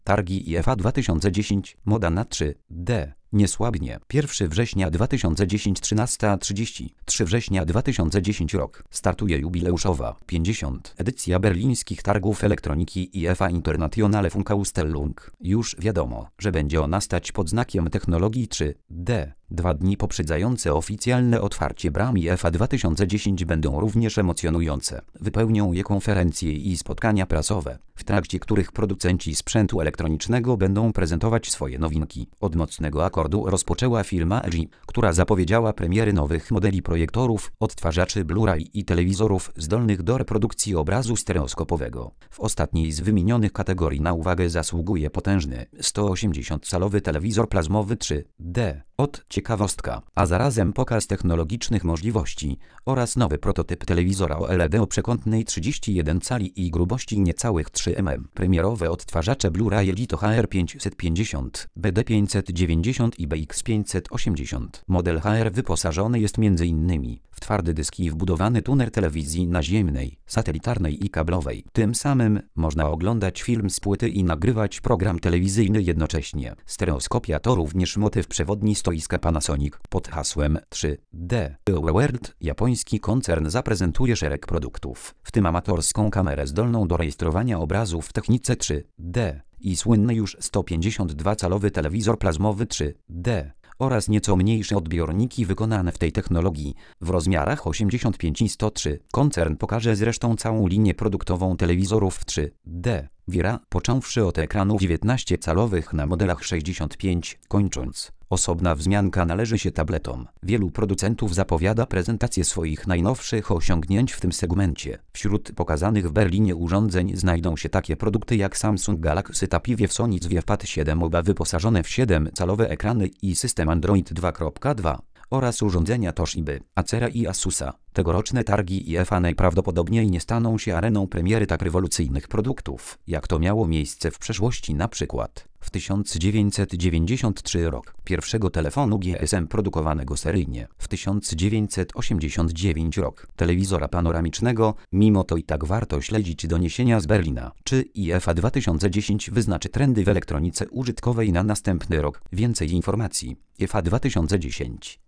Targi IFA 2010. Moda na 3D. Niesłabnie. 1 września 2010 13:30. 3 września 2010 rok. Startuje jubileuszowa 50. edycja berlińskich targów elektroniki IFA Internationale Funkausstellung. Już wiadomo, że będzie ona stać pod znakiem technologii 3D. 2 dni poprzedzające oficjalne otwarcie bram IFA 2010 będą również emocjonujące. Wypełnią je konferencje i spotkania prasowe, w trakcie których producenci sprzętu elektronicznego będą prezentować swoje nowinki. Od mocnego akordu rozpoczęła firma LG, która zapowiedziała premiery nowych modeli projektorów, odtwarzaczy Blu-ray i telewizorów zdolnych do reprodukcji obrazu stereoskopowego. W ostatniej z wymienionych kategorii na uwagę zasługuje potężny 180-calowy telewizor plazmowy 3D. Ciekawostka, a zarazem pokaz technologicznych możliwości oraz nowy prototyp telewizora OLED o przekątnej 31 cali i grubości niecałych 3 mm. Premierowe odtwarzacze Blu-ray LG to HR550, BD590 i BX580. Model HR wyposażony jest m.in. w twardy dysk i wbudowany tuner telewizji naziemnej, satelitarnej i kablowej. Tym samym można oglądać film z płyty i nagrywać program telewizyjny jednocześnie. Stereoskopia to również motyw przewodni stoiska Panasonic. Pod hasłem 3D World japoński koncern zaprezentuje szereg produktów, w tym amatorską kamerę zdolną do rejestrowania obrazu w technice 3D i słynny już 152-calowy telewizor plazmowy 3D oraz nieco mniejsze odbiorniki wykonane w tej technologii w rozmiarach 85 i 103. Koncern pokaże zresztą całą linię produktową telewizorów w 3D. Wiera, począwszy od ekranów 19-calowych na modelach 65, kończąc. Osobna wzmianka należy się tabletom. Wielu producentów zapowiada prezentację swoich najnowszych osiągnięć w tym segmencie. Wśród pokazanych w Berlinie urządzeń znajdą się takie produkty jak Samsung Galaxy Tab i Sony Pad 7, oba wyposażone w 7-calowe ekrany i system Android 2.2 oraz urządzenia Toshiby, Acera i Asusa. Tegoroczne targi IFA najprawdopodobniej nie staną się areną premiery tak rewolucyjnych produktów, jak to miało miejsce w przeszłości, na przykład w 1993 rok pierwszego telefonu GSM produkowanego seryjnie, w 1989 rok telewizora panoramicznego. Mimo to i tak warto śledzić doniesienia z Berlina, czy IFA 2010 wyznaczy trendy w elektronice użytkowej na następny rok. Więcej informacji IFA 2010.